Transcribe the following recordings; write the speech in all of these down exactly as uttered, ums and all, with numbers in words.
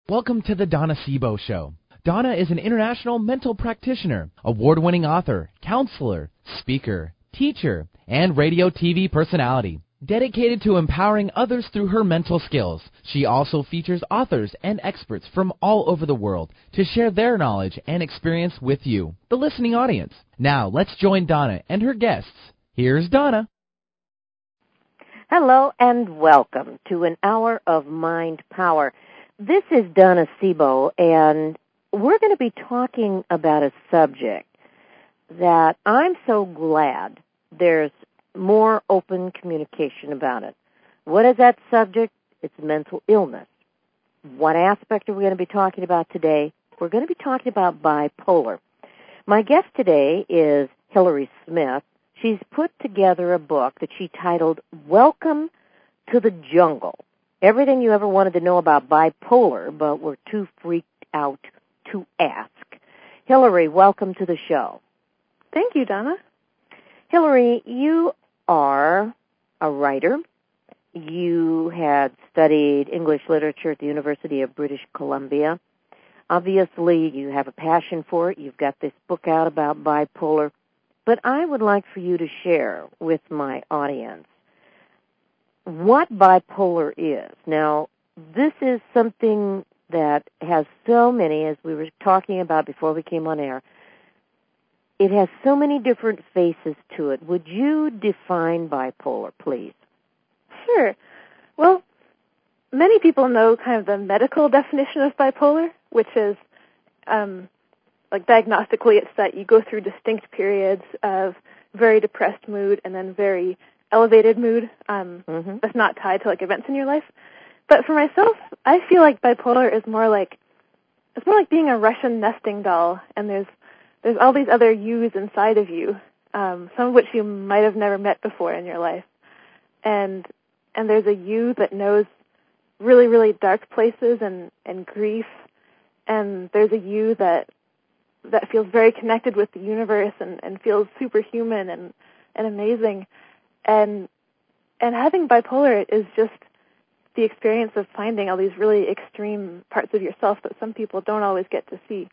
Welcome to the Donna Sebo Show. Donna is an international mental practitioner, award-winning author, counselor, speaker, teacher, and radio T V personality. Dedicated to empowering others through her mental skills, she also features authors and experts from all over the world to share their knowledge and experience with you, the listening audience. Now, let's join Donna and her guests. Here's Donna. Hello and welcome to an hour of Mind Power. This is Donna Sebo, and we're going to be talking about a subject that I'm so glad there's more open communication about it. What is that subject? It's mental illness. What aspect are we going to be talking about today? We're going to be talking about bipolar. My guest today is Hillary Smith. She's put together a book that she titled Welcome to the Jungle. Everything you ever wanted to know about bipolar, but were too freaked out to ask. Hillary, welcome to the show. Thank you, Donna. Hillary, you are a writer. You had studied English literature at the University of British Columbia. Obviously, you have a passion for it. You've got this book out about bipolar. But I would like for you to share with my audience what bipolar is. Now, this is something that has so many, as we were talking about before we came on air, it has so many different faces to it. Would you define bipolar, please? Sure. Well, many people know kind of the medical definition of bipolar, which is, um, like diagnostically, it's that you go through distinct periods of very depressed mood and then very elevated mood um, mm-hmm. that's not tied to like events in your life. But for myself, I feel like bipolar is more like it's more like being a Russian nesting doll, and there's there's all these other yous inside of you, um, some of which you might have never met before in your life, and and there's a you that knows really really dark places and and grief, and there's a you that that feels very connected with the universe and, and feels superhuman and and amazing. And and having bipolar is just the experience of finding all these really extreme parts of yourself that some people don't always get to see.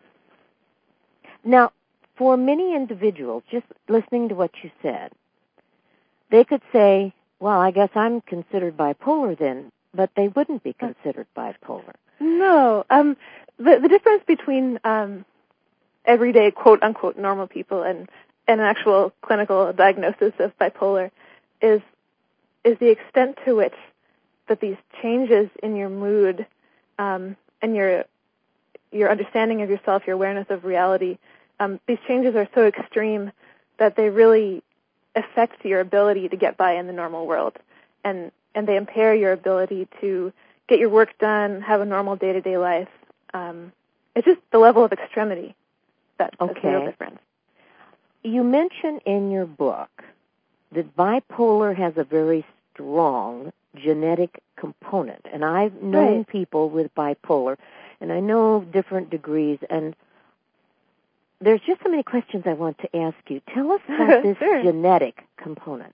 Now, for many individuals, just listening to what you said, they could say, well, I guess I'm considered bipolar then, but they wouldn't be considered bipolar. No. Um, the, the difference between um, everyday, quote-unquote, normal people and an actual clinical diagnosis of bipolar is is the extent to which that these changes in your mood um, and your your understanding of yourself, your awareness of reality, um, these changes are so extreme that they really affect your ability to get by in the normal world, and and they impair your ability to get your work done, have a normal day-to-day life. Um, it's just the level of extremity that, that's okay. the real difference. You mention in your book that bipolar has a very strong genetic component, and I've known right. people with bipolar, and I know different degrees, and there's just so many questions I want to ask you. Tell us about this sure. genetic component.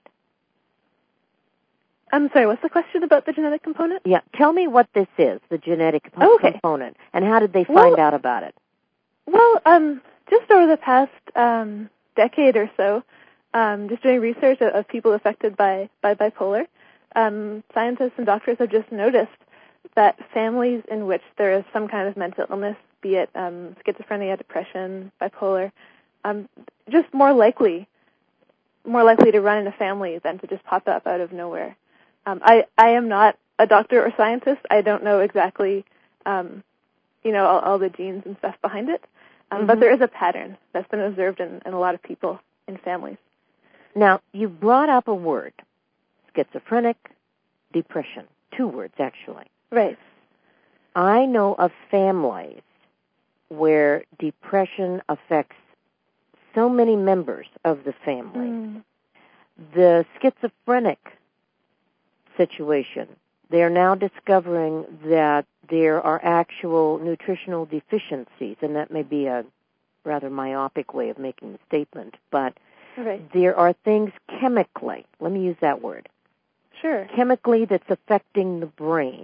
I'm sorry, what's the question about the genetic component? Yeah, tell me what this is, the genetic oh, okay. component, and how did they find well, out about it? Well, um, just over the past um, decade or so, um, just doing research of, of people affected by, by bipolar, um, scientists and doctors have just noticed that families in which there is some kind of mental illness, be it um, schizophrenia, depression, bipolar, um, just more likely, more likely to run in a family than to just pop up out of nowhere. Um, I, I am not a doctor or scientist. I don't know exactly, um, you know, all, all the genes and stuff behind it. Um, mm-hmm. But there is a pattern that's been observed in, in a lot of people in families. Now, you brought up a word, schizophrenic, depression. Two words, actually. Right. I know of families where depression affects so many members of the family. Mm. The schizophrenic situation, they're now discovering that there are actual nutritional deficiencies, and that may be a rather myopic way of making the statement, but right. there are things chemically, let me use that word, sure, chemically that's affecting the brain,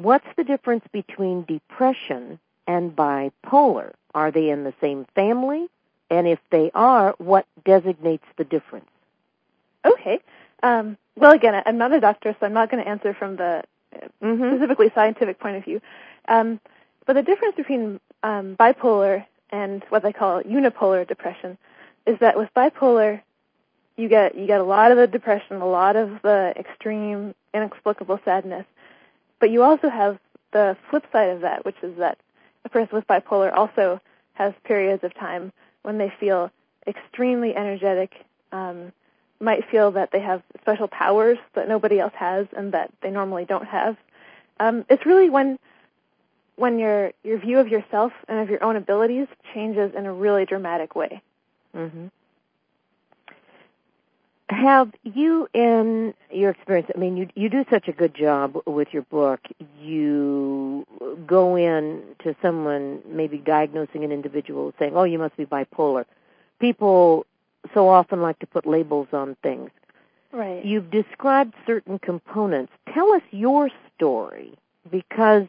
what's the difference between depression and bipolar? Are they in the same family? And if they are, what designates the difference? Okay. Um, well, again, I'm not a doctor, so I'm not going to answer from the mm-hmm. specifically scientific point of view. Um, but the difference between um, bipolar and what they call unipolar depression is that with bipolar, you get you get a lot of the depression, a lot of the extreme, inexplicable sadness, but you also have the flip side of that, which is that a person with bipolar also has periods of time when they feel extremely energetic, um, might feel that they have special powers that nobody else has and that they normally don't have. Um, it's really when when your your view of yourself and of your own abilities changes in a really dramatic way. Mm-hmm. Have you, in your experience, I mean, you you do such a good job with your book. You go in to someone maybe diagnosing an individual saying, oh, you must be bipolar. People so often like to put labels on things. Right. You've described certain components. Tell us your story, because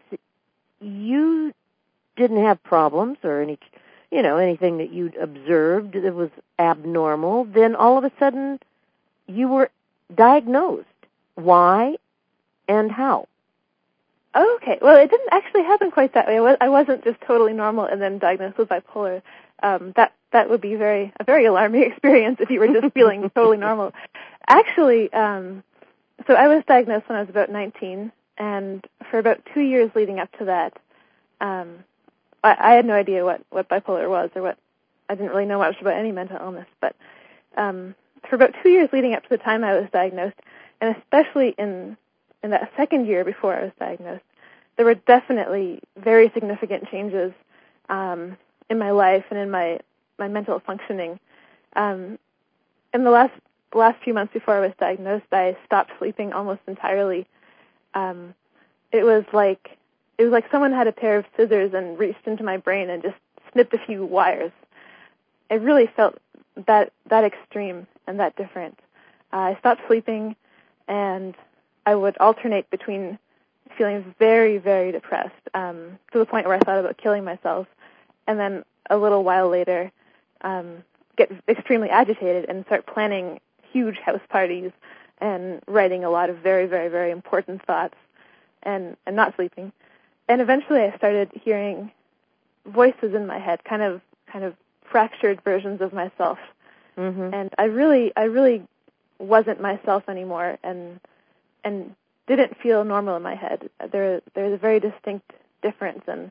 you didn't have problems or any, you know, anything that you'd observed that was abnormal. Then all of a sudden, you were diagnosed. Why and how? Okay. Well, it didn't actually happen quite that way. I wasn't just totally normal and then diagnosed with bipolar. Um, that that would be very a very alarming experience if you were just feeling totally normal. Actually, um, so I was diagnosed when I was about nineteen, and for about two years leading up to that, um, I, I had no idea what, what bipolar was or what. I didn't really know much about any mental illness, but um, for about two years leading up to the time I was diagnosed, and especially in in that second year before I was diagnosed, there were definitely very significant changes um, in my life and in my, my mental functioning. Um, in the last the last few months before I was diagnosed, I stopped sleeping almost entirely. Um, it was like it was like someone had a pair of scissors and reached into my brain and just snipped a few wires. I really felt that that extreme and that different. Uh, I stopped sleeping, and I would alternate between feeling very, very depressed um, to the point where I thought about killing myself, and then a little while later um, get extremely agitated and start planning huge house parties and writing a lot of very, very, very important thoughts and, and not sleeping. And eventually I started hearing voices in my head, kind of kind of fractured versions of myself. Mm-hmm. And I really I really wasn't myself anymore and and didn't feel normal in my head. There there's a very distinct difference, and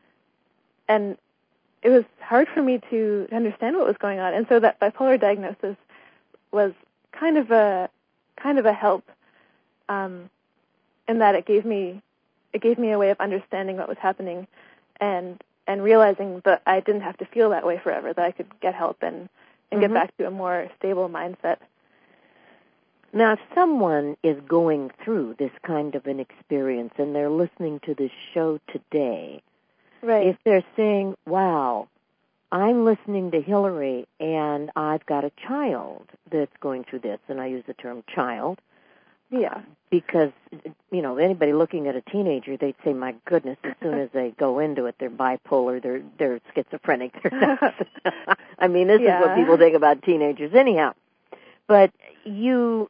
and it was hard for me to understand what was going on. And so that bipolar diagnosis was kind of a kind of a help um, in that it gave me it gave me a way of understanding what was happening and and realizing that I didn't have to feel that way forever, that I could get help and, and mm-hmm. get back to a more stable mindset. Now, if someone is going through this kind of an experience and they're listening to this show today, right. if they're saying, wow, I'm listening to Hillary and I've got a child that's going through this, and I use the term child, yeah, because, you know, anybody looking at a teenager, they'd say, my goodness, as soon as they go into it, they're bipolar, they're they're schizophrenic. They're not. I mean, this yeah. is what people think about teenagers anyhow. But you,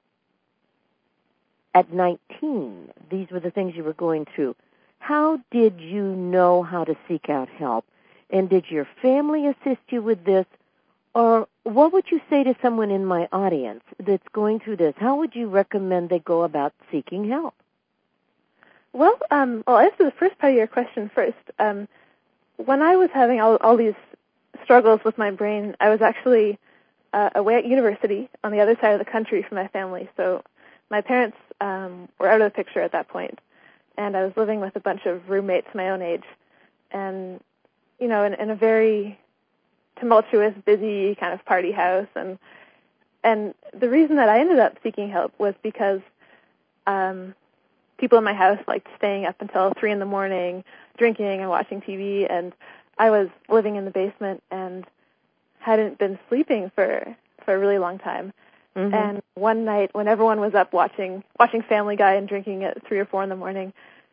at nineteen, these were the things you were going through. How did you know how to seek out help? And did your family assist you with this? Or what would you say to someone in my audience that's going through this? How would you recommend they go about seeking help? Well, um, I'll answer the first part of your question first. Um, when I was having all, all these struggles with my brain, I was actually uh, away at university on the other side of the country from my family. So my parents um, were out of the picture at that point, and I was living with a bunch of roommates my own age, and, you know, in, in a very tumultuous, busy kind of party house. And and the reason that I ended up seeking help was because um, people in my house liked staying up until three in the morning, drinking and watching T V, and I was living in the basement and hadn't been sleeping for, for a really long time. Mm-hmm. And one night, when everyone was up watching watching Family Guy and drinking at three or four in the morning,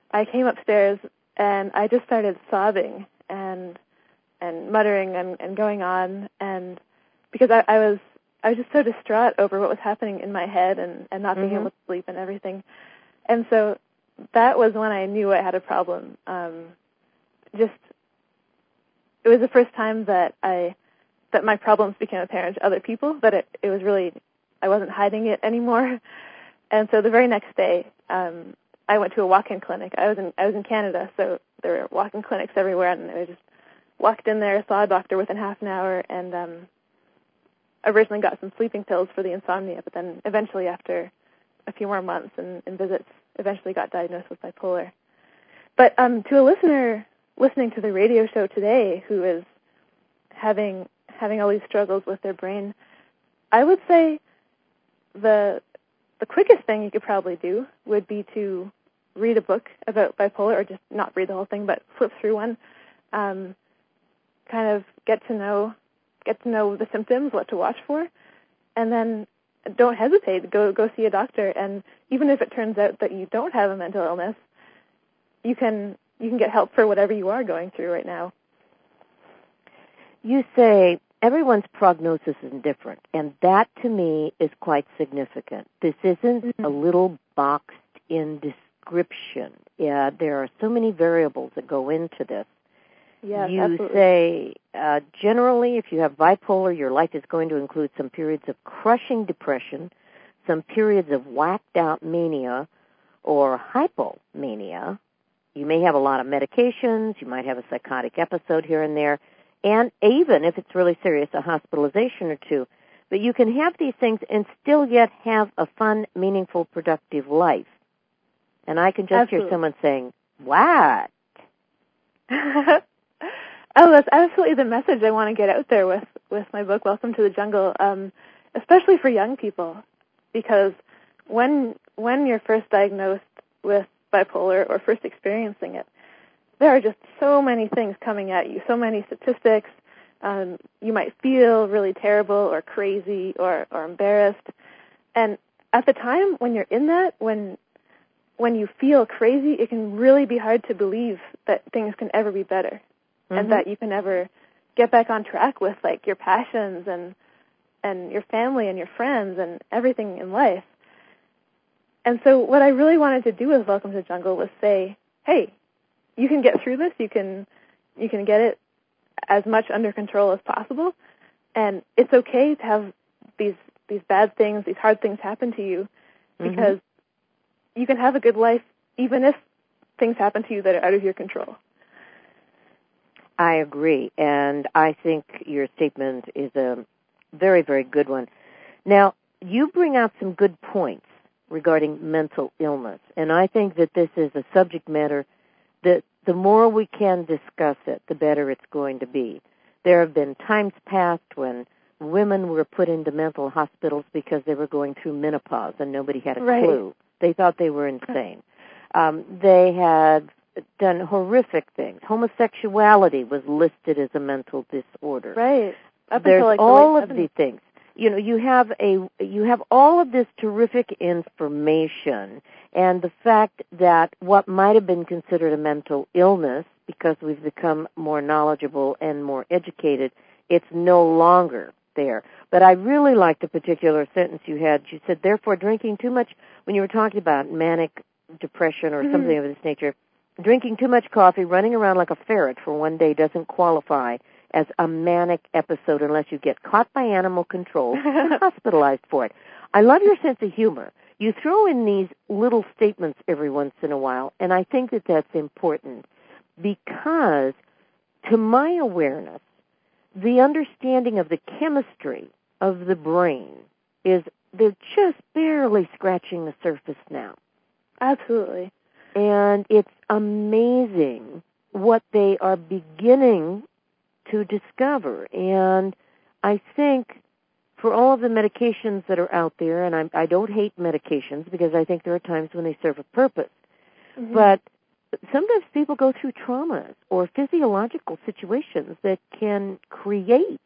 I came upstairs and I just started sobbing and and muttering and, and going on, and because I, I was I was just so distraught over what was happening in my head and, and not being Mm-hmm. able to sleep and everything. And so that was when I knew I had a problem. Um, just it was the first time that I that my problems became apparent to other people, that it, it was really, I wasn't hiding it anymore. And so the very next day, um, I went to a walk-in clinic. I was in I was in Canada, so there were walk-in clinics everywhere, and I just walked in there, saw a doctor within half an hour, and um, originally got some sleeping pills for the insomnia, but then eventually after a few more months and, and visits, eventually got diagnosed with bipolar. But um, to a listener listening to the radio show today who is having having all these struggles with their brain, I would say the the quickest thing you could probably do would be to read a book about bipolar, or just not read the whole thing, but flip through one, um, kind of get to know get to know the symptoms, what to watch for, and then don't hesitate. Go go see a doctor, and even if it turns out that you don't have a mental illness, you can you can get help for whatever you are going through right now. You say everyone's prognosis is different, and that to me is quite significant. This isn't mm-hmm. a little boxed-in description. Yeah, there are so many variables that go into this. Yes, you absolutely. say, uh, generally, if you have bipolar, your life is going to include some periods of crushing depression, some periods of whacked-out mania or hypomania. You may have a lot of medications. You might have a psychotic episode here and there. And even if it's really serious, a hospitalization or two. But you can have these things and still yet have a fun, meaningful, productive life. And I can just Absolutely. hear someone saying, what? Oh, that's absolutely the message I want to get out there with, with my book, Welcome to the Jungle, um, especially for young people. Because when when you're first diagnosed with bipolar or first experiencing it, there are just so many things coming at you, so many statistics. Um, you might feel really terrible or crazy or, or embarrassed. And at the time when you're in that, when when you feel crazy, it can really be hard to believe that things can ever be better, mm-hmm. and that you can ever get back on track with like your passions and and your family and your friends and everything in life. And so what I really wanted to do with Welcome to the Jungle was say, hey, you can get through this. You can you can get it as much under control as possible, and it's okay to have these these bad things, these hard things happen to you, because mm-hmm. you can have a good life even if things happen to you that are out of your control. I agree, and I think your statement is a very, very good one. Now, you bring out some good points regarding mental illness, and I think that this is a subject matter that the more we can discuss it, the better it's going to be. There have been times past when women were put into mental hospitals because they were going through menopause and nobody had a right. clue. They thought they were insane. Um, they had done horrific things. Homosexuality was listed as a mental disorder. Right. Up There's until like all the of these things. You know, you have a you have all of this terrific information, and the fact that what might have been considered a mental illness, because we've become more knowledgeable and more educated, it's no longer there. But I really liked the particular sentence you had. You said, therefore, drinking too much, when you were talking about manic depression or mm-hmm. something of this nature, drinking too much coffee, running around like a ferret for one day doesn't qualify as a manic episode unless you get caught by animal control and hospitalized for it. I love your sense of humor. You throw in these little statements every once in a while, and I think that that's important because, to my awareness, the understanding of the chemistry of the brain is, they're just barely scratching the surface now. Absolutely. And it's amazing what they are beginning to discover. And I think for all of the medications that are out there, and I, I don't hate medications because I think there are times when they serve a purpose, mm-hmm. but sometimes people go through traumas or physiological situations that can create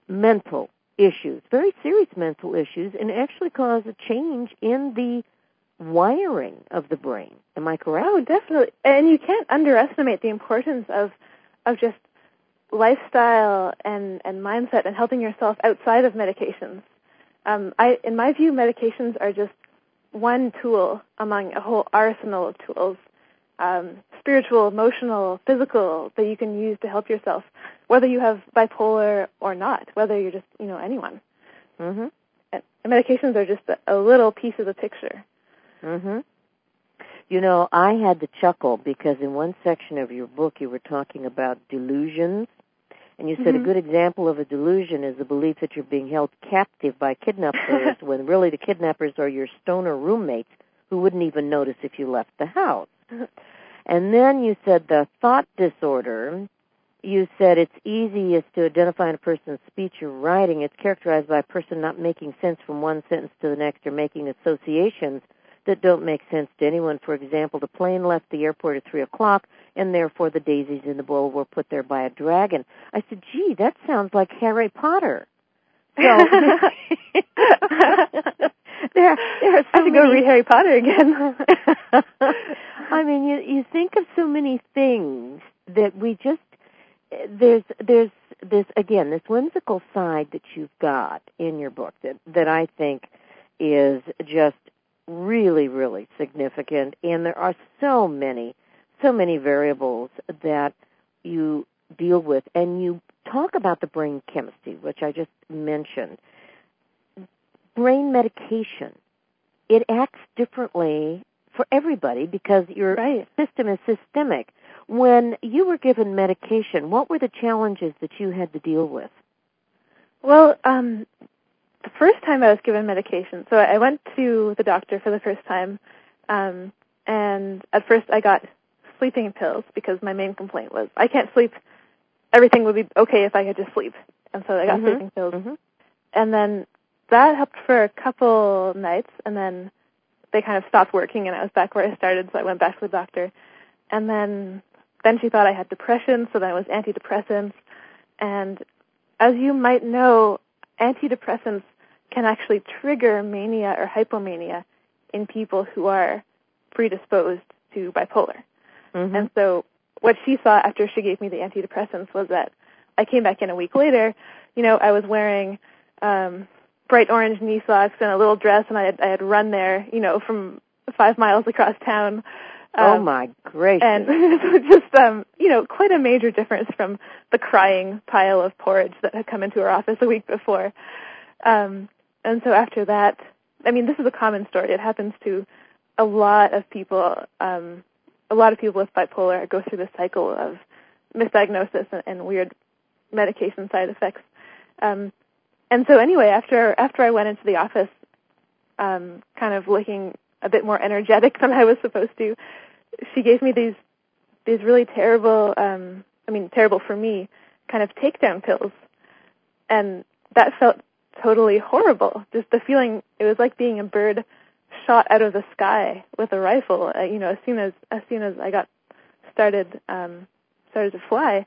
mental issues, very serious mental issues, and actually cause a change in the wiring of the brain. Am I correct? Oh, definitely. And you can't underestimate the importance of of just lifestyle and, and mindset and helping yourself outside of medications. Um, I, in my view, medications are just one tool among a whole arsenal of tools, um, spiritual, emotional, physical, that you can use to help yourself, whether you have bipolar or not, whether you're just, you know, anyone. Mm-hmm. And medications are just a, a little piece of the picture. Mm-hmm. You know, I had to chuckle because in one section of your book you were talking about delusions, and you said mm-hmm. a good example of a delusion is the belief that you're being held captive by kidnappers when really the kidnappers are your stoner roommates who wouldn't even notice if you left the house. And then you said the thought disorder, you said it's easiest to identify in a person's speech or writing. It's characterized by a person not making sense from one sentence to the next or making associations that don't make sense to anyone. For example, the plane left the airport at three o'clock, and therefore the daisies in the bowl were put there by a dragon. I said, gee, that sounds like Harry Potter. So there, there are so I should many... go read Harry Potter again. I mean, you you think of so many things that we just there's there's this again this whimsical side that you've got in your book that that I think is just really, really significant, and there are so many, so many variables that you deal with, and you talk about the brain chemistry, which I just mentioned. Brain medication, it acts differently for everybody because your right. system is systemic. When you were given medication, what were the challenges that you had to deal with? Well, um, the first time I was given medication, so I went to the doctor for the first time, um, and at first I got sleeping pills because my main complaint was I can't sleep. Everything would be okay if I could just sleep, and so I got mm-hmm. sleeping pills. Mm-hmm. And then that helped for a couple nights, and then they kind of stopped working, and I was back where I started, so I went back to the doctor. And then then she thought I had depression, so then it was antidepressants. And as you might know, antidepressants can actually trigger mania or hypomania in people who are predisposed to bipolar. Mm-hmm. And so what she saw after she gave me the antidepressants was that I came back in a week later, you know, I was wearing um, bright orange knee socks and a little dress, and I had, I had run there, you know, from five miles across town. Um, oh, my gracious. And it was just, um, you know, quite a major difference from the crying pile of porridge that had come into her office a week before. Um, and so after that, I mean, this is a common story. It happens to a lot of people. Um, a lot of people with bipolar go through this cycle of misdiagnosis and, and weird medication side effects. Um, and so anyway, after after I went into the office, um, kind of looking a bit more energetic than I was supposed to, she gave me these these really terrible, um, I mean, terrible for me, kind of takedown pills. And that felt totally horrible. Just the feeling, it was like being a bird shot out of the sky with a rifle. Uh, you know, as soon as as soon as I got started um, started to fly.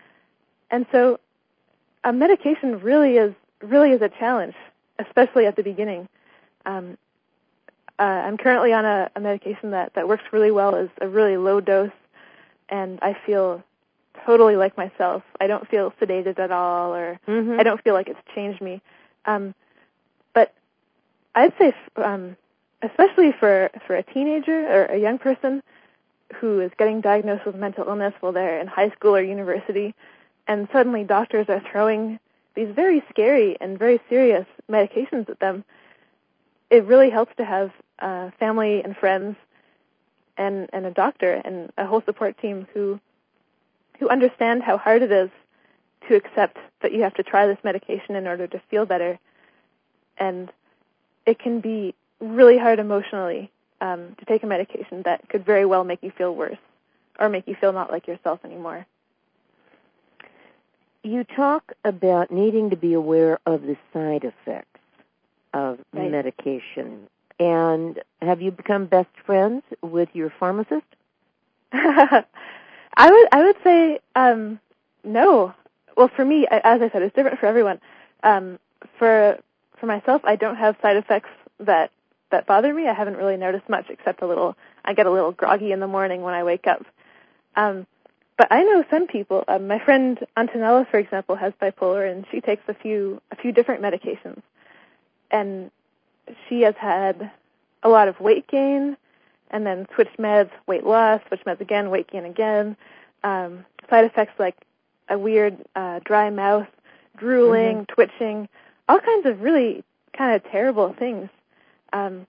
And so, a medication really is really is a challenge, especially at the beginning. Um, uh, I'm currently on a, a medication that, that works really well. It's a really low dose, and I feel totally like myself. I don't feel sedated at all, or mm-hmm. I don't feel like it's changed me. Um, but I'd say, um, especially for, for a teenager or a young person who is getting diagnosed with mental illness while they're in high school or university, and suddenly doctors are throwing these very scary and very serious medications at them, it really helps to have uh, family and friends and, and a doctor and a whole support team who who understand how hard it is to accept that you have to try this medication in order to feel better. And it can be really hard emotionally um, to take a medication that could very well make you feel worse or make you feel not like yourself anymore. You talk about needing to be aware of the side effects of right. medication. And have you become best friends with your pharmacist? I would I would say um, no. Well, for me, as I said, it's different for everyone. Um, for for myself, I don't have side effects that that bother me. I haven't really noticed much except a little, I get a little groggy in the morning when I wake up. Um, but I know some people, um, my friend Antonella, for example, has bipolar, and she takes a few, a few different medications. And she has had a lot of weight gain, and then switched meds, weight loss, switched meds again, weight gain again, um, side effects like a weird uh, dry mouth, drooling, mm-hmm. twitching, all kinds of really kind of terrible things. Um,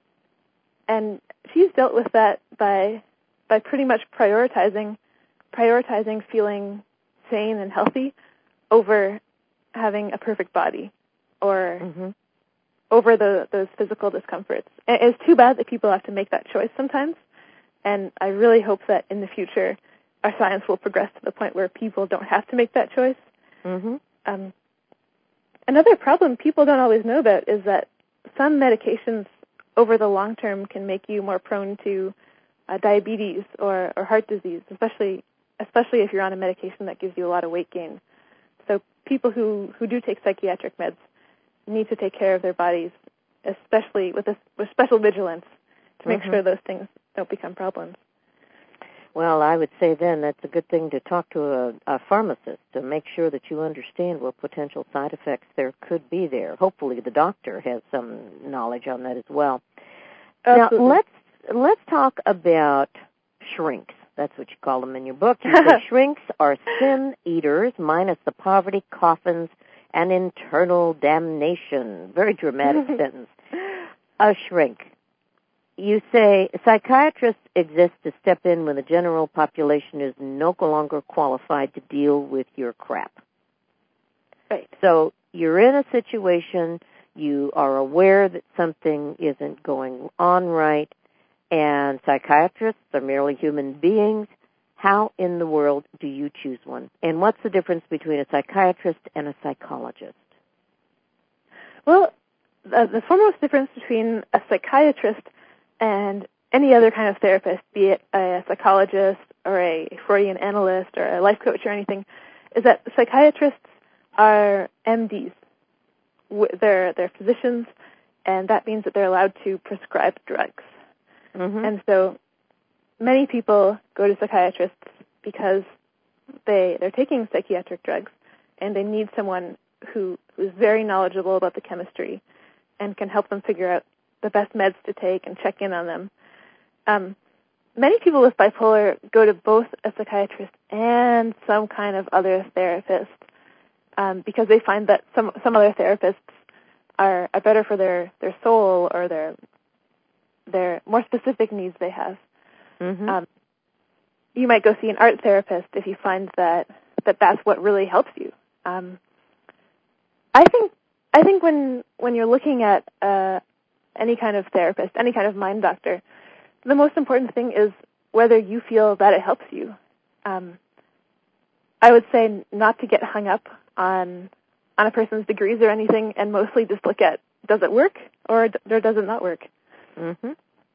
and she's dealt with that by by pretty much prioritizing prioritizing feeling sane and healthy over having a perfect body or mm-hmm. over the, those physical discomforts. And it's too bad that people have to make that choice sometimes, and I really hope that in the future our science will progress to the point where people don't have to make that choice. Mm-hmm. Um, another problem people don't always know about is that some medications over the long term can make you more prone to uh, diabetes or, or heart disease, especially especially if you're on a medication that gives you a lot of weight gain. So people who, who do take psychiatric meds need to take care of their bodies, especially with, a, with special vigilance to make mm-hmm. sure those things don't become problems. Well, I would say then that's a good thing to talk to a, a pharmacist to make sure that you understand what potential side effects there could be there. Hopefully the doctor has some knowledge on that as well. Absolutely. Now, let's let's talk about shrinks. That's what you call them in your book. You say shrinks are sin eaters minus the poverty, coffins, and internal damnation. Very dramatic sentence. A shrink. You say psychiatrists exist to step in when the general population is no longer qualified to deal with your crap. Right. So you're in a situation, you are aware that something isn't going on right, and psychiatrists are merely human beings. How in the world do you choose one? And what's the difference between a psychiatrist and a psychologist? Well, the, the foremost difference between a psychiatrist and any other kind of therapist, be it a psychologist or a Freudian analyst or a life coach or anything, is that psychiatrists are M Ds. They're, they're physicians, and that means that they're allowed to prescribe drugs. Mm-hmm. And so many people go to psychiatrists because they, they're taking psychiatric drugs, and they need someone who, who's very knowledgeable about the chemistry and can help them figure out the best meds to take and check in on them. Um, many people with bipolar go to both a psychiatrist and some kind of other therapist um, because they find that some some other therapists are, are better for their, their soul or their their more specific needs they have. Mm-hmm. Um, you might go see an art therapist if you find that, that that's what really helps you. Um, I think I think when when you're looking at uh, any kind of therapist, any kind of mind doctor, the most important thing is whether you feel that it helps you. Um, I would say not to get hung up on on a person's degrees or anything, and mostly just look at, does it work or, or does it not work? Mm-hmm.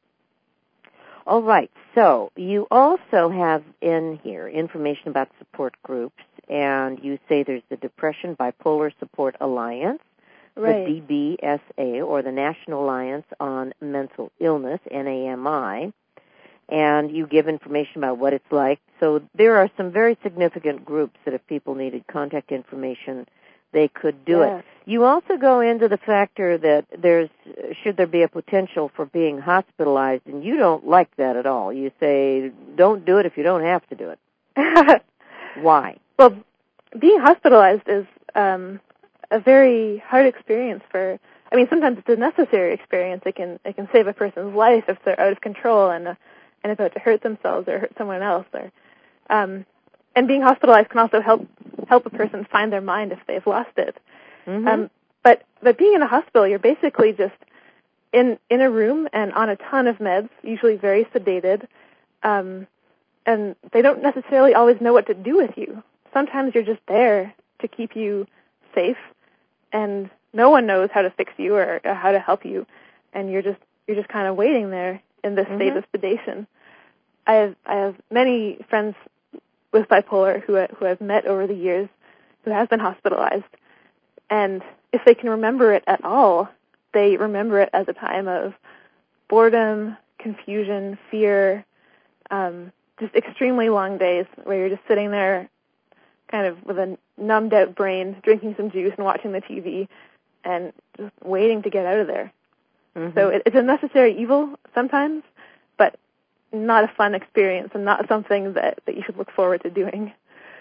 All right. So you also have in here information about support groups, and you say there's the Depression Bipolar Support Alliance, right. the D B S A, or the National Alliance on Mental Illness, N A M I, and you give information about what it's like. So there are some very significant groups that if people needed contact information, they could do yeah. it. You also go into the factor that there's, should there be a potential for being hospitalized, and you don't like that at all. You say, don't do it if you don't have to do it. Why? Well, being hospitalized is um, a very hard experience for, I mean, sometimes it's a necessary experience. It can it can save a person's life if they're out of control and uh, and about to hurt themselves or hurt someone else. Or, um, and being hospitalized can also help help a person find their mind if they've lost it. Mm-hmm. Um, but but being in a hospital, you're basically just in in a room and on a ton of meds, usually very sedated, um, and they don't necessarily always know what to do with you. Sometimes you're just there to keep you safe, and no one knows how to fix you or, or how to help you, and you're just you're just kind of waiting there in this mm-hmm. state of sedation. I have I have many friends with bipolar who who I've met over the years who have been hospitalized, and if they can remember it at all, they remember it as a time of boredom, confusion, fear, um, just extremely long days where you're just sitting there kind of with a numbed out brain, drinking some juice and watching the T V and just waiting to get out of there. Mm-hmm. So it, it's a necessary evil sometimes, but not a fun experience and not something that, that you should look forward to doing.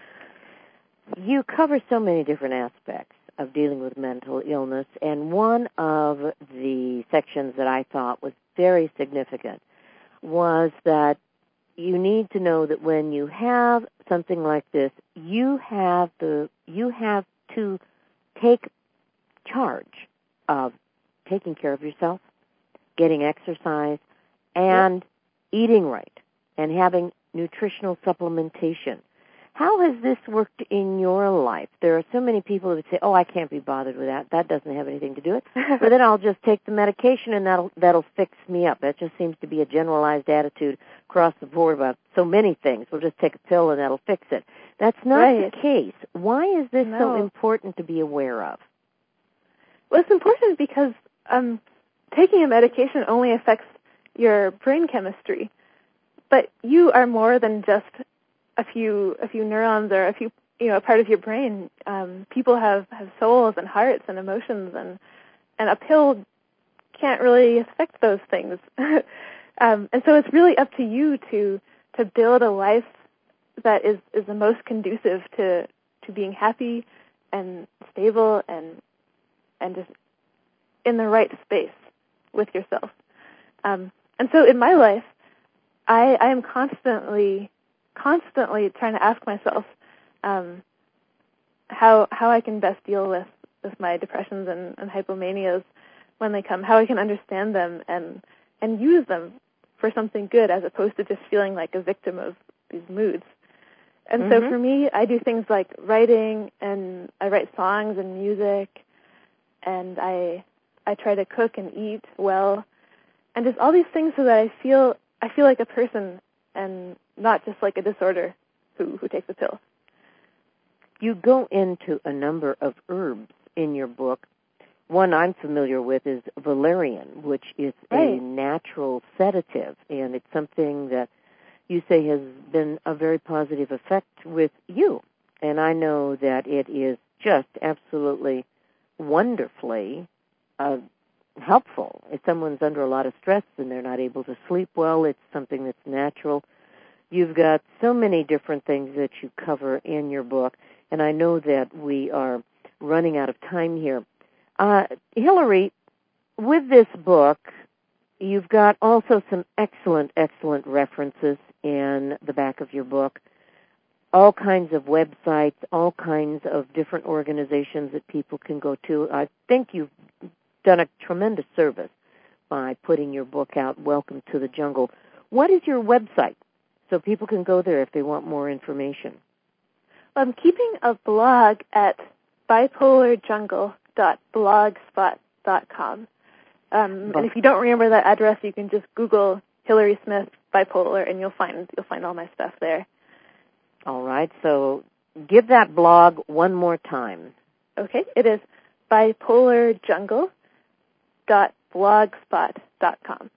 You cover so many different aspects of dealing with mental illness, and one of the sections that I thought was very significant was that you need to know that when you have something like this, you have the you have to take charge of taking care of yourself, getting exercise, and yep. eating right, and having nutritional supplementation. How has this worked in your life? There are so many people who would say, oh, I can't be bothered with that. That doesn't have anything to do with it. But then I'll just take the medication and that'll that'll fix me up. That just seems to be a generalized attitude across the board about so many things. We'll just take a pill and that'll fix it. That's not right. the case. Why is this no. so important to be aware of? Well, it's important because um, taking a medication only affects your brain chemistry. But you are more than just a few a few neurons or a few you know a part of your brain. Um, people have, have souls and hearts and emotions, and and a pill can't really affect those things. um, and so it's really up to you to to build a life that is, is the most conducive to, to being happy and stable and and just in the right space with yourself. Um, and so in my life, I, I am constantly constantly trying to ask myself um, how how I can best deal with, with my depressions and, and hypomanias when they come, how I can understand them and and use them for something good as opposed to just feeling like a victim of these moods. And mm-hmm. so for me, I do things like writing, and I write songs and music, and I I try to cook and eat well, and just all these things so that I feel I feel like a person and not just like a disorder who, who takes a pill. You go into a number of herbs in your book. One I'm familiar with is valerian, which is right. a natural sedative, and it's something that you say has been a very positive effect with you. And I know that it is just absolutely wonderfully uh, helpful. If someone's under a lot of stress and they're not able to sleep well, it's something that's natural. You've got so many different things that you cover in your book, and I know that we are running out of time here. Uh, Hillary, with this book, you've got also some excellent, excellent references in the back of your book, all kinds of websites, all kinds of different organizations that people can go to. I think you've done a tremendous service by putting your book out, Welcome to the Jungle. What is your website so people can go there if they want more information? Well, I'm keeping a blog at bipolar jungle dot blogspot dot com. Um, and if you don't remember that address, you can just Google Hillary Smith bipolar, and you'll find you'll find all my stuff there. All right. So give that blog one more time. Okay. It is bipolar jungle dot blogspot dot com.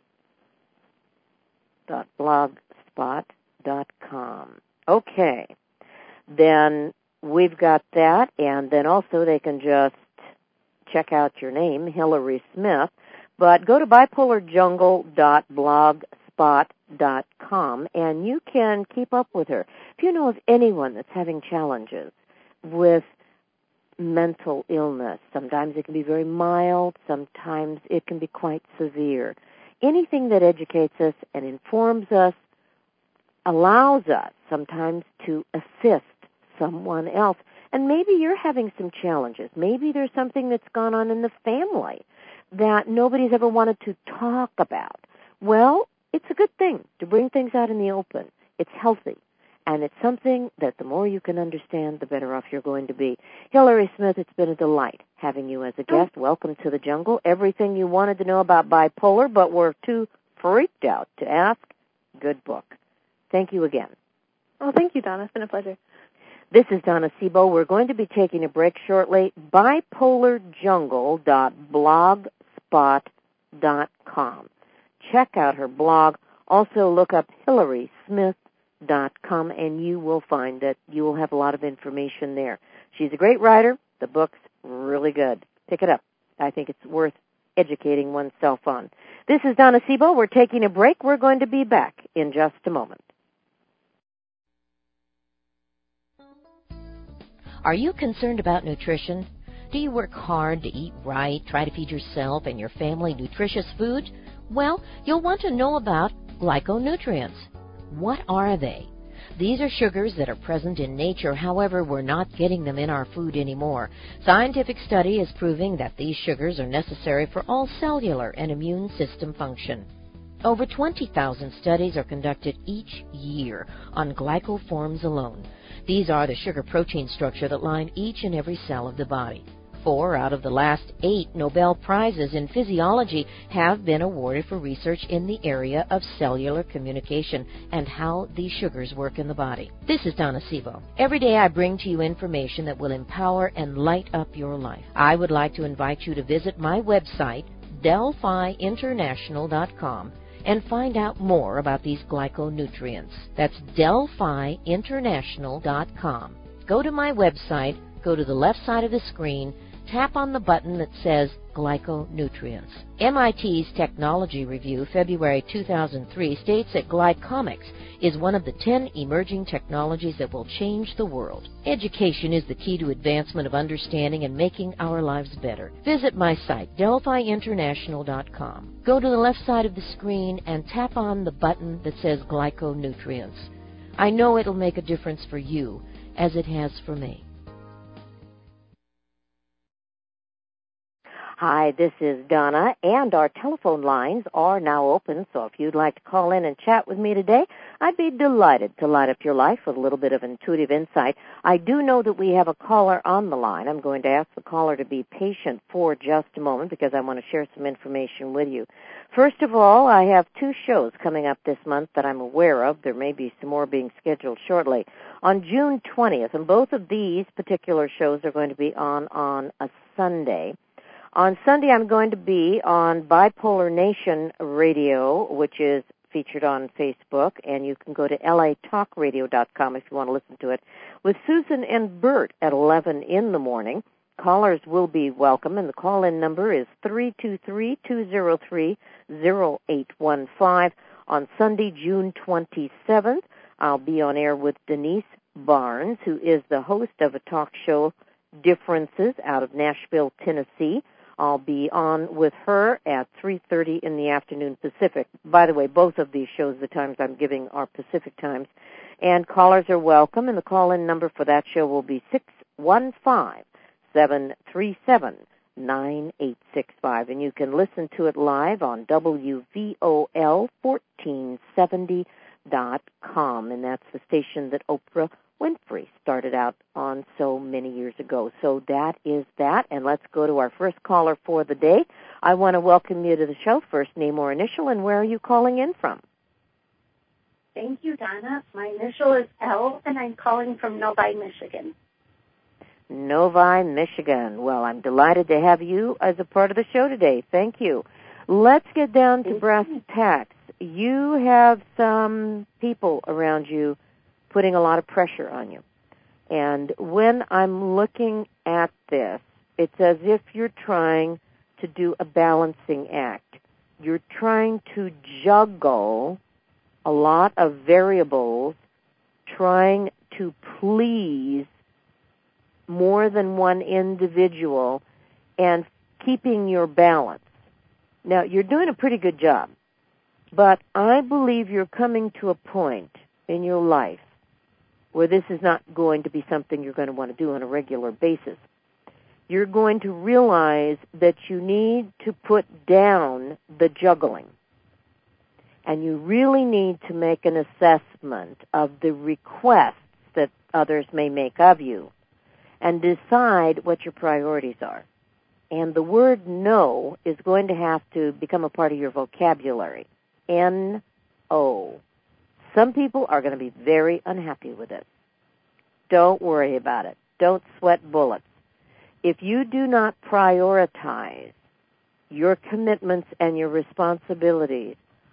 Dot blogspot dot com. Okay. Then we've got that, and then also they can just check out your name, Hillary Smith. But go to bipolar jungle dot blogspot dot com, and you can keep up with her. If you know of anyone that's having challenges with mental illness, sometimes it can be very mild, sometimes it can be quite severe. Anything that educates us and informs us allows us sometimes to assist someone else. And maybe you're having some challenges. Maybe there's something that's gone on in the family that nobody's ever wanted to talk about. Well, it's a good thing to bring things out in the open. It's healthy. And it's something that the more you can understand, the better off you're going to be. Hillary Smith, it's been a delight having you as a guest. Welcome to the jungle. Everything you wanted to know about bipolar, but were too freaked out to ask, good book. Thank you again. Well, thank you, Donna. It's been a pleasure. This is Donna Sebo. We're going to be taking a break shortly. bipolar jungle dot blogspot dot com. check out her blog. Also look up Hillary Smith dot com, and you will find that you will have a lot of information there. She's a great writer. The book's really good. Pick it up. I think it's worth educating oneself on. This is Donna Sebo. We're taking a break. We're going to be back in just a moment. Are you concerned about nutrition? Do you work hard to eat right, try to feed yourself and your family nutritious food? Well, you'll want to know about glyconutrients. What are they? These are sugars that are present in nature, however, we're not getting them in our food anymore. Scientific study is proving that these sugars are necessary for all cellular and immune system function. Over twenty thousand studies are conducted each year on glycoforms alone. These are the sugar-protein structure that line each and every cell of the body. Four out of the last eight Nobel Prizes in physiology have been awarded for research in the area of cellular communication and how these sugars work in the body. This is Donna Sebo. Every day I bring to you information that will empower and light up your life. I would like to invite you to visit my website, Delphi International dot com, and find out more about these glyconutrients. That's Delphi International dot com. Go to my website, go to the left side of the screen, tap on the button that says Glyconutrients. M I T's Technology Review, February two thousand three, states that glycomics is one of the ten emerging technologies that will change the world. Education is the key to advancement of understanding and making our lives better. Visit my site, Delphi International dot com. Go to the left side of the screen and tap on the button that says Glyconutrients. I know it'll make a difference for you, as it has for me. Hi, this is Donna, and our telephone lines are now open, so if you'd like to call in and chat with me today, I'd be delighted to light up your life with a little bit of intuitive insight. I do know that we have a caller on the line. I'm going to ask the caller to be patient for just a moment because I want to share some information with you. First of all, I have two shows coming up this month that I'm aware of. There may be some more being scheduled shortly. On June twentieth, and both of these particular shows are going to be on on a Sunday. On Sunday, I'm going to be on Bipolar Nation Radio, which is featured on Facebook, and you can go to L A talk radio dot com if you want to listen to it, with Susan and Bert at eleven in the morning. Callers will be welcome, and the call-in number is three two three, two zero three, zero eight one five. On Sunday, June twenty-seventh, I'll be on air with Denise Barnes, who is the host of a talk show, Differences, out of Nashville, Tennessee. I'll be on with her at three thirty in the afternoon Pacific. By the way, both of these shows, the times I'm giving are Pacific times. And callers are welcome, and the call-in number for that show will be six one five, seven three seven, nine eight six five. And you can listen to it live on W V O L fourteen seventy dot com, and that's the station that Oprah Winfrey started out on so many years ago. So that is that, and let's go to our first caller for the day. I want to welcome you to the show. First name or initial, and where are you calling in from? Thank you, Donna. My initial is L, and I'm calling from Novi, Michigan. Novi, Michigan. Well, I'm delighted to have you as a part of the show today. Thank you. Let's get down to brass tacks. You have some people around you putting a lot of pressure on you. And when I'm looking at this, it's as if you're trying to do a balancing act. You're trying to juggle a lot of variables, trying to please more than one individual and keeping your balance. Now, you're doing a pretty good job, but I believe you're coming to a point in your life where this is not going to be something you're going to want to do on a regular basis. You're going to realize that you need to put down the juggling. And you really need to make an assessment of the requests that others may make of you and decide what your priorities are. And the word no is going to have to become a part of your vocabulary. N O. Some people are going to be very unhappy with it. Don't worry about it. Don't sweat bullets. If you do not prioritize your commitments and your responsibilities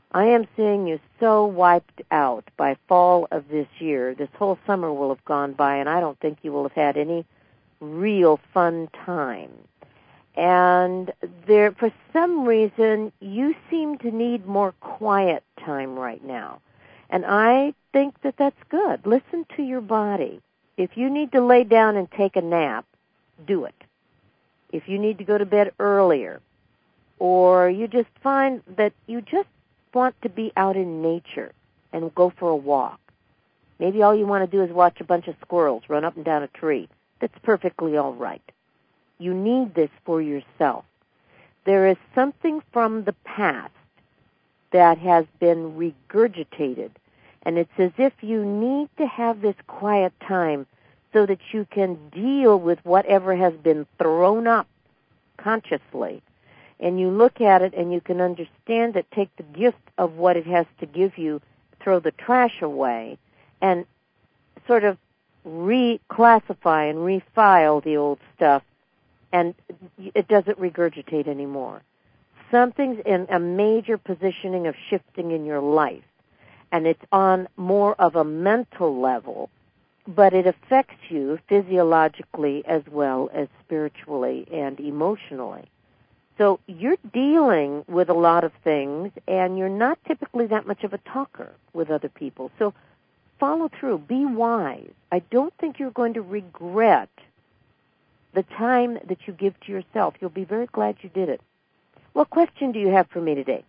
I am seeing you so wiped out by fall of this year. This whole summer will have gone by, and I don't think you will have had any real fun time. And there, for some reason, you seem to need more quiet time right now. And I think that that's good. Listen to your body. If you need to lay down and take a nap, do it. If you need to go to bed earlier, or you just find that you just want to be out in nature and go for a walk. Maybe all you want to do is watch a bunch of squirrels run up and down a tree. That's perfectly all right. You need this for yourself. There is something from the past that has been regurgitated, and it's as if you need to have this quiet time so that you can deal with whatever has been thrown up consciously. And you look at it and you can understand it, take the gift of what it has to give you, throw the trash away, and sort of reclassify and refile the old stuff, and it doesn't regurgitate anymore. Something's in a major positioning of shifting in your life, and it's on more of a mental level, but it affects you physiologically as well as spiritually and emotionally. So you're dealing with a lot of things, and you're not typically that much of a talker with other people. So follow through. Be wise. I don't think you're going to regret the time that you give to yourself. You'll be very glad you did it. What question do you have for me today?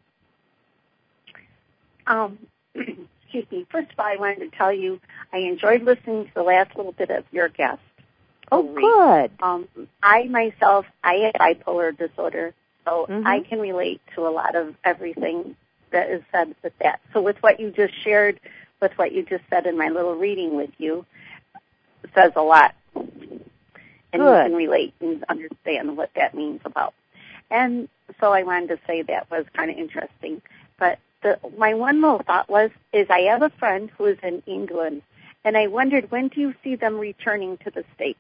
Um, excuse me. First of all, I wanted to tell you I enjoyed listening to the last little bit of your guest. Oh, good. Um, I myself, I have bipolar disorder, so mm-hmm. I can relate to a lot of everything that is said with that. So with what you just shared, with what you just said in my little reading with you, it says a lot. And good. You can relate and understand what that means about. And so I wanted to say that was kind of interesting. But the, my one little thought was, is I have a friend who is in England, and I wondered, when do you see them returning to the States?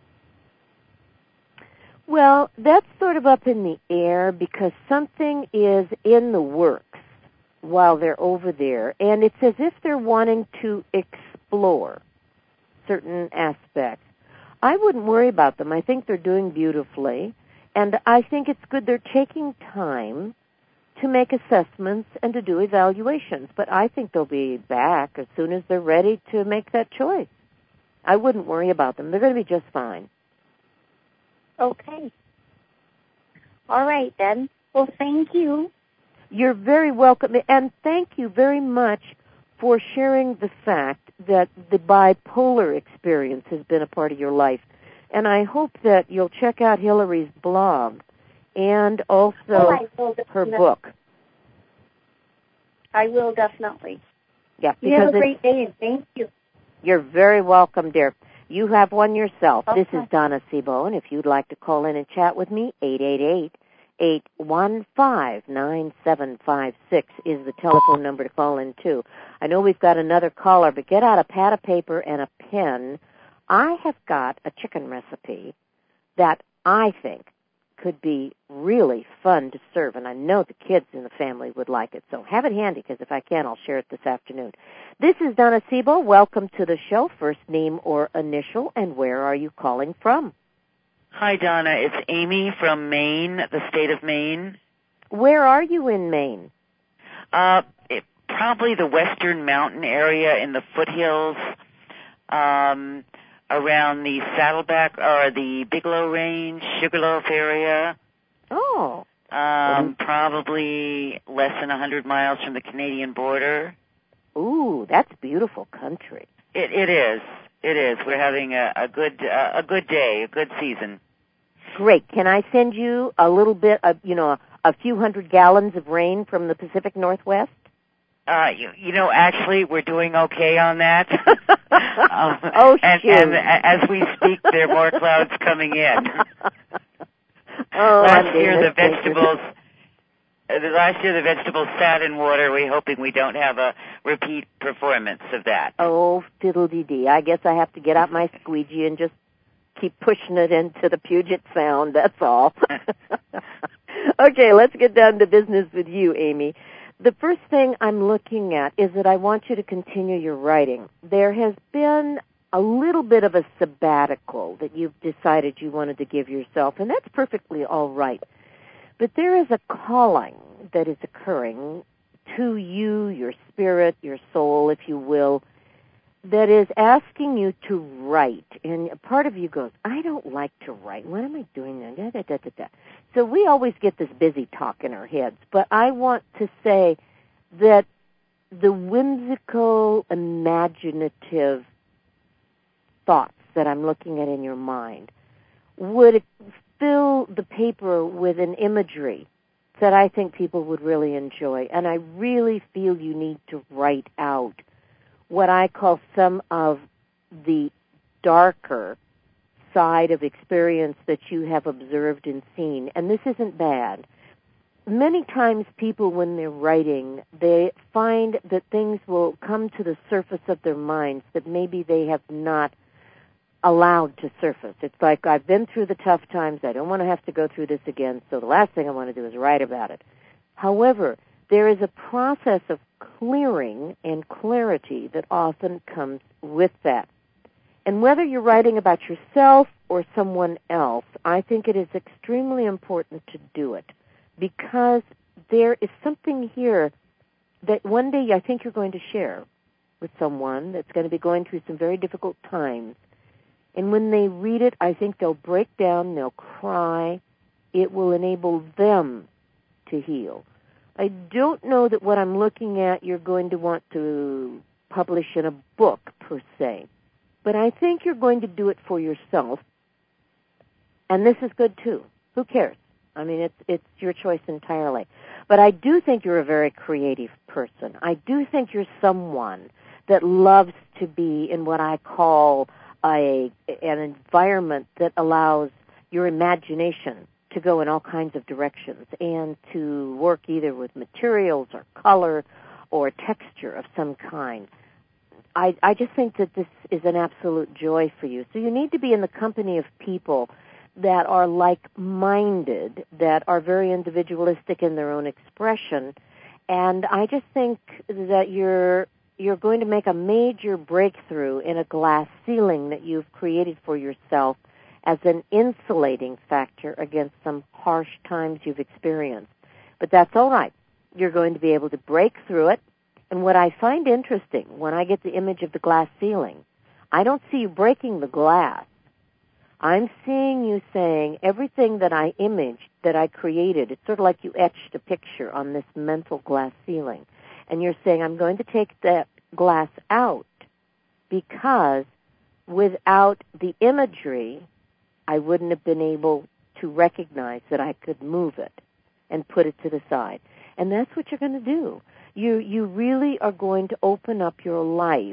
Well, that's sort of up in the air because something is in the works while they're over there, and it's as if they're wanting to explore certain aspects. I wouldn't worry about them. I think they're doing beautifully, and I think it's good they're taking time to make assessments and to do evaluations, but I think they'll be back as soon as they're ready to make that choice. I wouldn't worry about them. They're going to be just fine. Okay. All right, then. Well, thank you. You're very welcome, and thank you very much for sharing the fact that the bipolar experience has been a part of your life. And I hope that you'll check out Hillary's blog and also oh, her book. I will definitely. Yeah, you have a great day, and thank you. You're very welcome, dear. You have one yourself. Okay. This is Donna Sebo, and if you'd like to call in and chat with me, eight eight eight, eight one five, nine seven five six is the telephone number to call in, too. I know we've got another caller, but get out a pad of paper and a pen. I have got a chicken recipe that I think could be really fun to serve, and I know the kids in the family would like it. So have it handy, because if I can, I'll share it this afternoon. This is Donna Sebo. Welcome to the show. First name or initial, and where are you calling from? Hi, Donna. It's Amy from Maine, the state of Maine. Where are you in Maine? Uh, it, probably the western mountain area in the foothills, um, around the Saddleback or the Bigelow Range, Sugarloaf area. Oh. Um, probably less than one hundred miles from the Canadian border. Ooh, that's beautiful country. It, it is. It is. We're having a, a good uh, a good day, a good season. Great. Can I send you a little bit of, you know, a, a few hundred gallons of rain from the Pacific Northwest? Uh, you, you know, actually, we're doing okay on that. um, oh, and, shoot. and as we speak, there are more clouds coming in. oh, last year, the vegetables, uh, the last year the vegetables sat in water. We're hoping we don't have a repeat performance of that. Oh, fiddle-dee-dee. I guess I have to get out my squeegee and just keep pushing it into the Puget Sound. That's all. Okay, let's get down to business with you, Amy. The first thing I'm looking at is that I want you to continue your writing. There has been a little bit of a sabbatical that you've decided you wanted to give yourself, and that's perfectly all right. But there is a calling that is occurring to you, your spirit, your soul, if you will, that is asking you to write. And a part of you goes, I don't like to write. What am I doing now? Da, da, da, da, da. So we always get this busy talk in our heads. But I want to say that the whimsical, imaginative thoughts that I'm looking at in your mind would fill the paper with an imagery that I think people would really enjoy. And I really feel you need to write out what I call some of the darker side of experience that you have observed and seen. And this isn't bad. Many times people, when they're writing, they find that things will come to the surface of their minds that maybe they have not allowed to surface. It's like, I've been through the tough times. I don't want to have to go through this again, so the last thing I want to do is write about it. However, there is a process of clearing and clarity that often comes with that. And whether you're writing about yourself or someone else, I think it is extremely important to do it, because there is something here that one day I think you're going to share with someone that's going to be going through some very difficult times. And when they read it, I think they'll break down, they'll cry. It will enable them to heal. I don't know that what I'm looking at you're going to want to publish in a book, per se. But I think you're going to do it for yourself. And this is good, too. Who cares? I mean, it's it's your choice entirely. But I do think you're a very creative person. I do think you're someone that loves to be in what I call a an environment that allows your imagination to go in all kinds of directions and to work either with materials or color or texture of some kind. I, I just think that this is an absolute joy for you. So you need to be in the company of people that are like-minded, that are very individualistic in their own expression. And I just think that you're you're going to make a major breakthrough in a glass ceiling that you've created for yourself as an insulating factor against some harsh times you've experienced. But that's all right. You're going to be able to break through it. And what I find interesting, when I get the image of the glass ceiling, I don't see you breaking the glass. I'm seeing you saying everything that I imaged, that I created, it's sort of like you etched a picture on this mental glass ceiling. And you're saying, I'm going to take that glass out because without the imagery, I wouldn't have been able to recognize that I could move it and put it to the side. And that's what you're going to do. You you really are going to open up your life,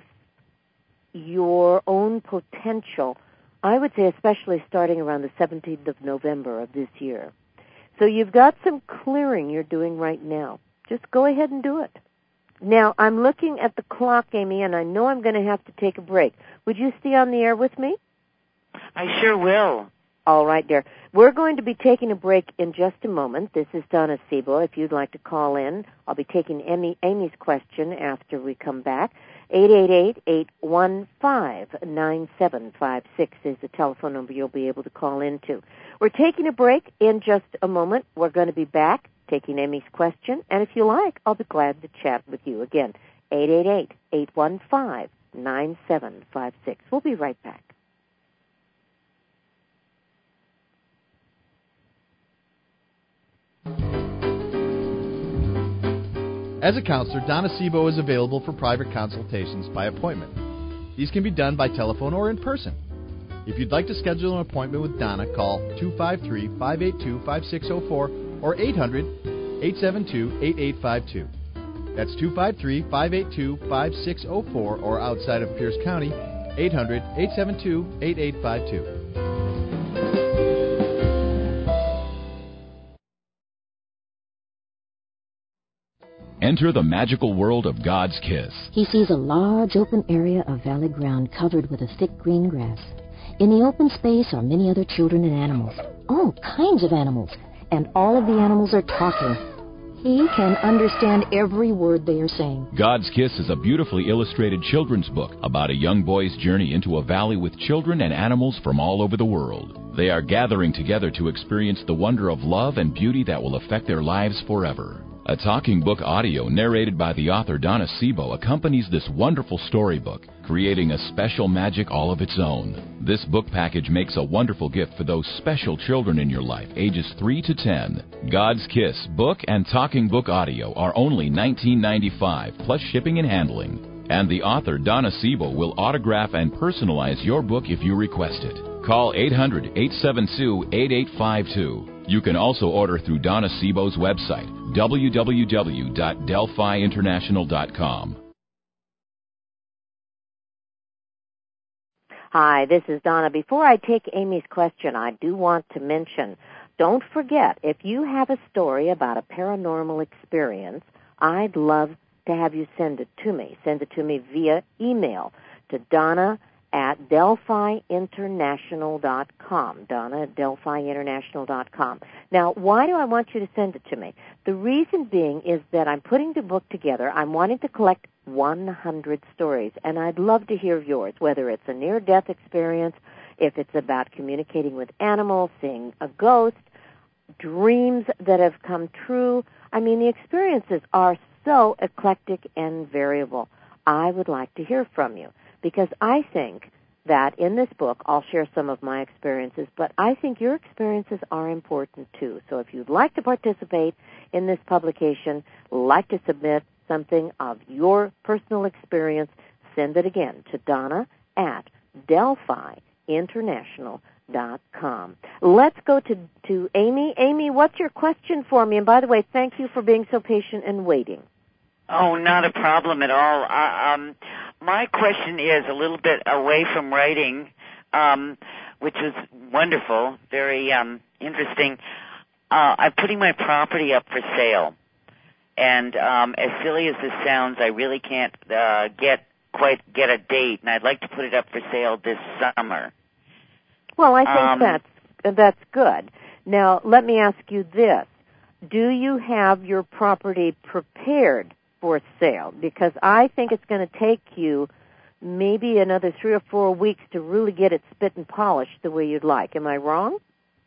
your own potential, I would say especially starting around the seventeenth of November of this year. So you've got some clearing you're doing right now. Just go ahead and do it. Now, I'm looking at the clock, Amy, and I know I'm going to have to take a break. Would you stay on the air with me? I sure will. All right, dear. We're going to be taking a break in just a moment. This is Donna Sebo. If you'd like to call in, I'll be taking Amy, Amy's question after we come back. eight eight eight, eight one five, nine seven five six is the telephone number you'll be able to call into. We're taking a break in just a moment. We're going to be back taking Amy's question, and if you like, I'll be glad to chat with you again. eight eight eight, eight one five, nine seven five six. We'll be right back. As a counselor, Donna Sebo is available for private consultations by appointment. These can be done by telephone or in person. If you'd like to schedule an appointment with Donna, call two five three, five eight two, five six zero four or eight hundred, eight seven two, eight eight five two. That's two five three, five eight two, five six zero four or outside of Pierce County, eight hundred, eight seven two, eight eight five two. Enter the magical world of God's kiss. He sees a large open area of valley ground covered with a thick green grass. In the open space are many other children and animals, all kinds of animals, and all of the animals are talking. He can understand every word they are saying. God's Kiss is a beautifully illustrated children's book about a young boy's journey into a valley with children and animals from all over the world. They are gathering together to experience the wonder of love and beauty that will affect their lives forever. A talking book audio narrated by the author Donna Sebo accompanies this wonderful storybook, creating a special magic all of its own. This book package makes a wonderful gift for those special children in your life, ages three to ten. God's Kiss book and talking book audio are only nineteen ninety-five dollars plus shipping and handling. And the author Donna Sebo will autograph and personalize your book if you request it. Call eight hundred, eight seven two, eight eight five two. You can also order through Donna Sebo's website, w w w dot delphi international dot com. Hi, this is Donna. Before I take Amy's question, I do want to mention, don't forget, if you have a story about a paranormal experience, I'd love to have you send it to me. Send it to me via email to Donna at delphi international dot com. Donna at delphi international dot com. Now, why do I want you to send it to me? The reason being is that I'm putting the book together. I'm wanting to collect one hundred stories, and I'd love to hear yours, whether it's a near-death experience, if it's about communicating with animals, seeing a ghost, dreams that have come true. I mean, the experiences are so eclectic and variable. I would like to hear from you, because I think that in this book, I'll share some of my experiences, but I think your experiences are important too. So if you'd like to participate in this publication, like to submit something of your personal experience, send it again to Donna at delphi international dot com. Let's go to, to Amy. Amy, what's your question for me? And by the way, thank you for being so patient and waiting. Oh, not a problem at all. Uh, um, my question is a little bit away from writing, um, which is wonderful, very um, interesting. Uh, I'm putting my property up for sale, and um, as silly as this sounds, I really can't uh, get quite get a date, and I'd like to put it up for sale this summer. Well, I think um, that's that's good. Now, let me ask you this: do you have your property prepared for sale? Because I think it's going to take you maybe another three or four weeks to really get it spit and polished the way you'd like. Am I wrong?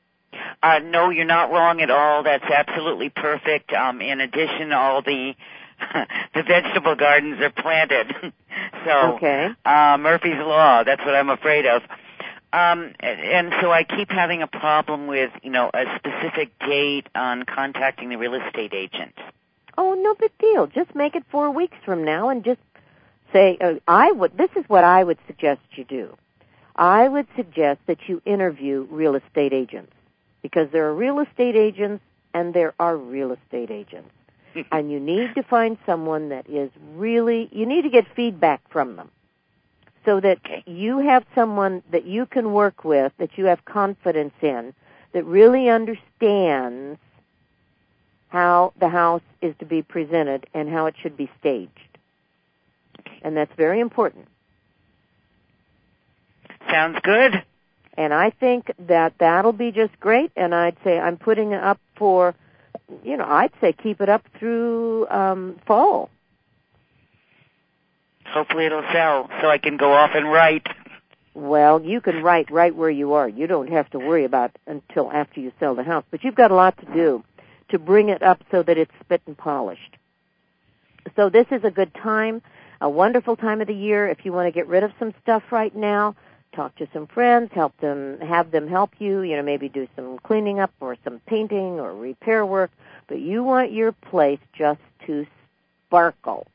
Uh, no, you're not wrong at all. That's absolutely perfect. Um, in addition, all the the vegetable gardens are planted. so okay. uh, Murphy's Law, that's what I'm afraid of. Um, and, and so I keep having a problem with, you know, a specific date on contacting the real estate agent. Oh, no big deal. Just make it four weeks from now and just say, uh, I would, this is what I would suggest you do. I would suggest that you interview real estate agents, because there are real estate agents and there are real estate agents. And you need to find someone that is really, you need to get feedback from them so that okay. you have someone that you can work with, that you have confidence in, that really understands how the house is to be presented and how it should be staged. And that's very important. Sounds good. And I think that that'll be just great, and I'd say I'm putting it up for, you know, I'd say keep it up through um, fall. Hopefully it'll sell so I can go off and write. Well, you can write right where you are. You don't have to worry about it until after you sell the house, but you've got a lot to do to bring it up so that it's spit and polished. So this is a good time, a wonderful time of the year. If you want to get rid of some stuff right now, talk to some friends, help them, have them help you, you know, maybe do some cleaning up or some painting or repair work, but you want your place just to sparkle.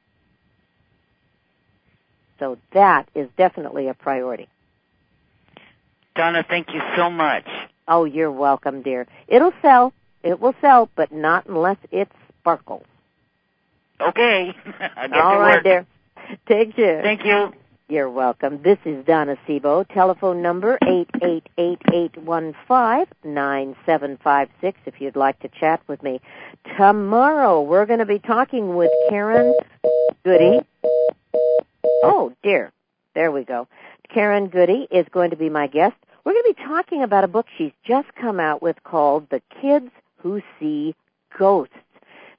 So that is definitely a priority. Donna, thank you so much. Oh, you're welcome, dear. It'll sell. It will sell, but not unless it sparkles. Okay. I'll get All to right, work. dear. Take care. Thank you. You're welcome. This is Donna Sebo. Telephone number eight eight eight, eight one five, nine seven five six if you'd like to chat with me. Tomorrow we're going to be talking with Karen Goody. Oh, dear. There we go. Karen Goody is going to be my guest. We're going to be talking about a book she's just come out with called The Kids Who See Ghosts.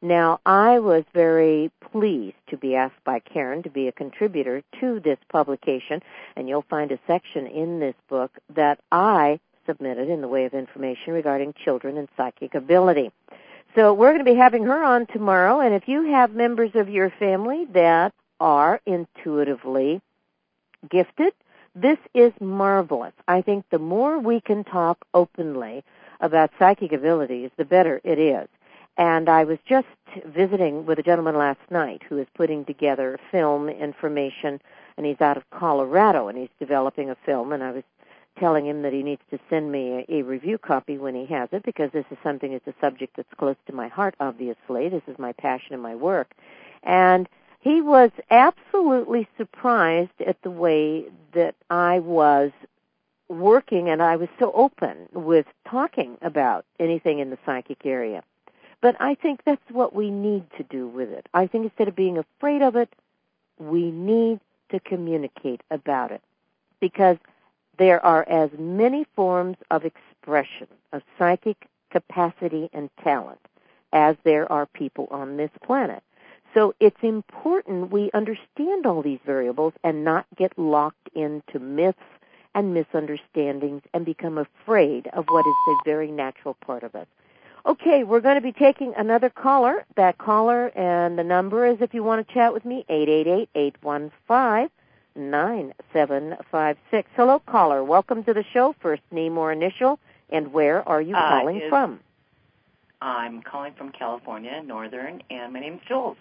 Now, I was very pleased to be asked by Karen to be a contributor to this publication, and you'll find a section in this book that I submitted in the way of information regarding children and psychic ability. So we're going to be having her on tomorrow, and if you have members of your family that are intuitively gifted, this is marvelous. I think the more we can talk openly about psychic abilities, the better it is. And I was just visiting with a gentleman last night who is putting together film information, and he's out of Colorado, and he's developing a film, and I was telling him that he needs to send me a, a review copy when he has it, because this is something that's a subject that's close to my heart, obviously. This is my passion and my work. And he was absolutely surprised at the way that I was working, and I was so open with talking about anything in the psychic area. But I think that's what we need to do with it. I think instead of being afraid of it, we need to communicate about it, because there are as many forms of expression of psychic capacity and talent as there are people on this planet. So it's important we understand all these variables and not get locked into myths and misunderstandings and become afraid of what is the very natural part of us. Okay, we're going to be taking another caller. That caller and the number is, if you want to chat with me, eight eight eight, eight one five, nine seven five six. Hello, caller. Welcome to the show. First name or initial, and where are you uh, calling is, from? I'm calling from California, Northern, and my name's Jules.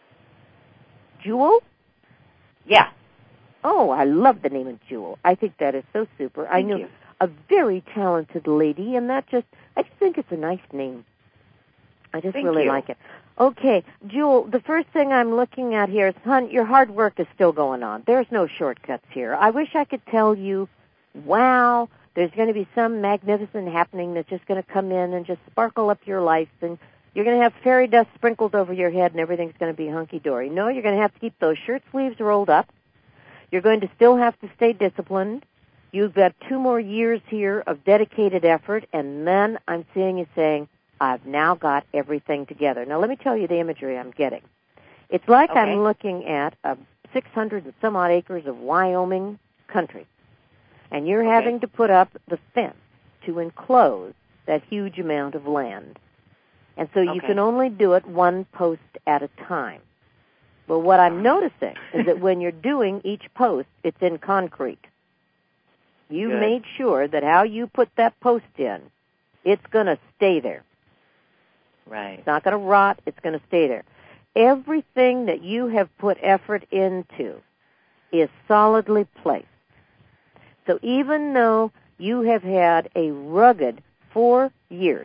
Jewel? Yeah. Oh, I love the name of Jewel. I think that is so super. Thank I knew you. a very talented lady, and that just, I just think it's a nice name. I just Thank really you. like it. Okay, Jewel, the first thing I'm looking at here is, hon, your hard work is still going on. There's no shortcuts here. I wish I could tell you, wow, there's going to be some magnificent happening that's just going to come in and just sparkle up your life, and you're going to have fairy dust sprinkled over your head and everything's going to be hunky-dory. No, you're going to have to keep those shirt sleeves rolled up. You're going to still have to stay disciplined. You've got two more years here of dedicated effort, and then I'm seeing you saying, I've now got everything together. Now, let me tell you the imagery I'm getting. It's like Okay. I'm looking at a six hundred and some odd acres of Wyoming country, and you're Okay. having to put up the fence to enclose that huge amount of land. And so you Okay. can only do it one post at a time. Well, what I'm noticing is that when you're doing each post, it's in concrete. You Good. made sure that how you put that post in, it's going to stay there. Right. It's not going to rot. It's going to stay there. Everything that you have put effort into is solidly placed. So even though you have had a rugged four years,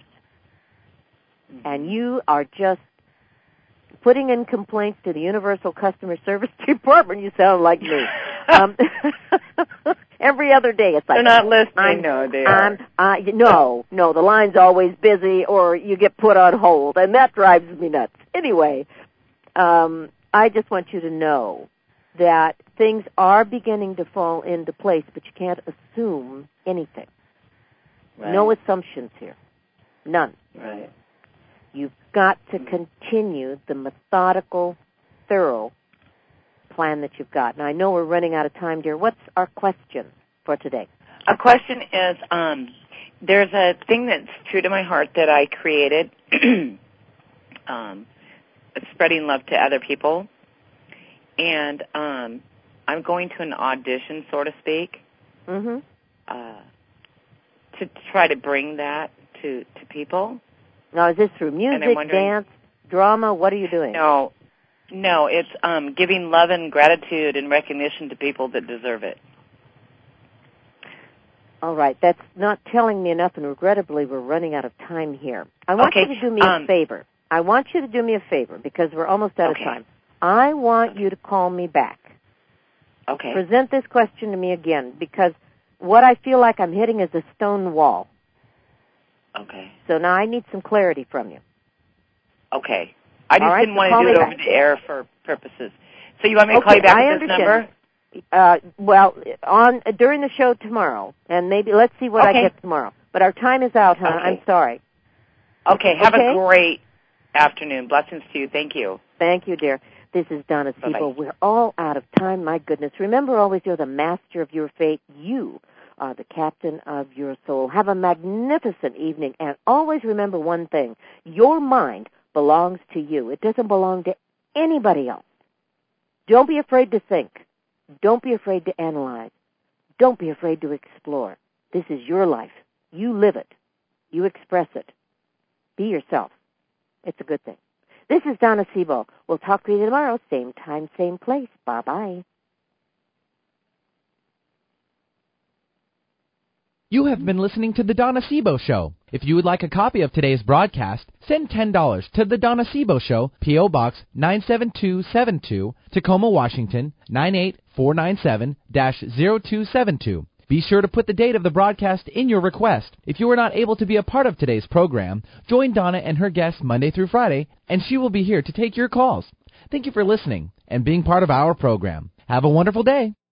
and you are just putting in complaints to the Universal Customer Service Department, you sound like me. Um, every other day it's like, They're not listening. I'm, no, they I'm, are. uh, no, no, the line's always busy, or you get put on hold, and that drives me nuts. Anyway, um, I just want you to know that things are beginning to fall into place, but you can't assume anything. Right. No assumptions here. None. Right. You've got to continue the methodical, thorough plan that you've got. Now, I know we're running out of time, dear. What's our question for today? A question is, um, there's a thing that's true to my heart that I created, um, spreading love to other people, and um, I'm going to an audition, so to speak, Mm-hmm. uh, to try to bring that to, to people. Now, is this through music, dance, drama? What are you doing? No, no, it's um, giving love and gratitude and recognition to people that deserve it. All right, that's not telling me enough, and regrettably, we're running out of time here. I want Okay, you to do me um, a favor. I want you to do me a favor, because we're almost out Okay. of time. I want you to call me back. Okay. Present this question to me again, because what I feel like I'm hitting is a stone wall. Okay. So now I need some clarity from you. Okay. I just All right, didn't so want call to do me it over back. the air for purposes. So you want me to Okay, call you back I at this understand. number? Uh, well, on during the show tomorrow, and maybe let's see what Okay. I get tomorrow. But our time is out, huh? Okay. I'm sorry. Okay. Have Okay? a great afternoon. Blessings to you. Thank you. Thank you, dear. This is Donna Siebel. We're all out of time. My goodness. Remember always, you're the master of your fate. You are the captain of your soul. Have a magnificent evening. And always remember one thing. Your mind belongs to you. It doesn't belong to anybody else. Don't be afraid to think. Don't be afraid to analyze. Don't be afraid to explore. This is your life. You live it. You express it. Be yourself. It's a good thing. This is Donna Siebel. We'll talk to you tomorrow, same time, same place. Bye-bye. You have been listening to The Donna Siebel Show. If you would like a copy of today's broadcast, send ten dollars to The Donna Siebel Show, P O. Box nine seven two seven two, Tacoma, Washington, nine eight four nine seven dash zero two seven two. Be sure to put the date of the broadcast in your request. If you are not able to be a part of today's program, join Donna and her guests Monday through Friday, and she will be here to take your calls. Thank you for listening and being part of our program. Have a wonderful day.